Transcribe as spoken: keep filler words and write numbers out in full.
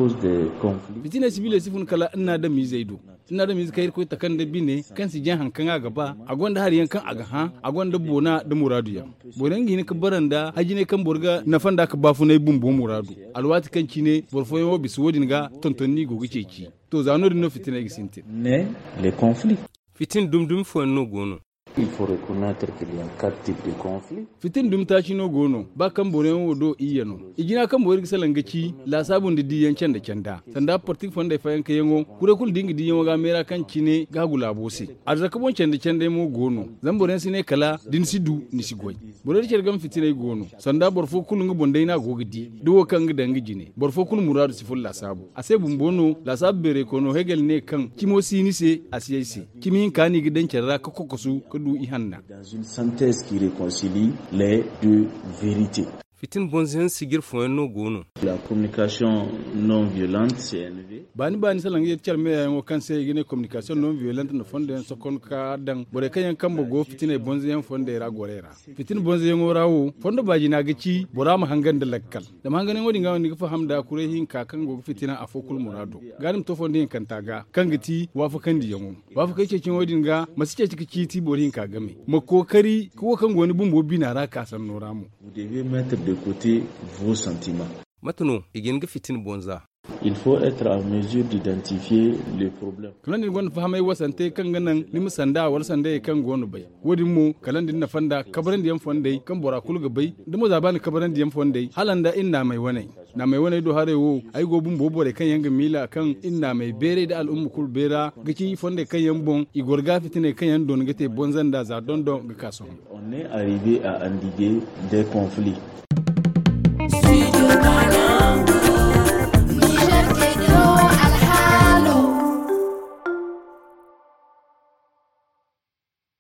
cause des conflits. Fitina civile sifun kala ina da mi zaido. Ina da mi kai ko ta kan da bine kan si jan hankan a gaba a gwanda har yankan aga ha a gwanda bona da muradu ya. Bonan gini ka baranda haji ne kan borga na fanda ka bafu ne bumbu muradu. Alwati kan ci ne borfoyin wo bisu wodin ga tontonni gogo ceci. To zano no fitina gisinti. Ne les conflits. Fitin dum dum fo no gono. Il faut reconnaître qu'il y a quatre types de conflits. Fitin dum ta ci no gono ba kan bonen wodo iyano. Igina kan boyar gisalan gaci la sabun da diyan can da canda. Sanda portik fonda fayan ka yango kure kul dingi diyan ga mera kan ci ne ga gula bose. Arzaka bon can da canda mo gono. Zan boren sine kala din sidu ni sigoi. Borer cergam fitina gono. Sanda borfo kul ngi bondai na gogidi. Duwo kan ga dangi jine. Borfo kul muradu siful la sabu. Ase bumbono la sabu bere kono hegel ne kan kimo sinise asiyese. Kimin kani gidan cerra ka kokosu dans une synthèse qui réconcilie les deux vérités. Fitin bonzen sigir fo no gono. La communication non violente C N V. Bani bani salang ye charme yango kanse gine communication non violente no fonde so kon ka dang bore kayan kambo go fitin bonzen fonde ra gorera. Fitin bonzen ngo rawo fondo baji na gici borama hangan da lakkal. Da hangan ngodi ngaw ni fa hamda kure hin ka kan go fitina afokul murado. Garim to fonde kan taga kan giti wafa kan di yango. Wafa kai cecin wodin ga masu ce ciki kiti borin ka game. Makokari ko kan goni bumbo bina ra ka san noramu. Vous devez mettre de côté vos sentiments. Matano igin ga fitin bonza. Il faut être en mesure d'identifier les problèmes. Kalan din gon fahamai wasante kan ganan ni musanda wal sande kan gonu bai. Wodin mu kalan din na fanda kabaran diyan fondai kan bora kulga bai. Da mu zabani kabaran diyan fondai halanda inna mai wane. Na mai wane do harewo ai gobun bobo da kan yanga mila kan inna mai bere da al'ummu kul bera gici fondai kan yan bon igorga fitine kan yan don gate bonzan da za don don ga kaso. On est arrivé à endiguer des conflits. Studio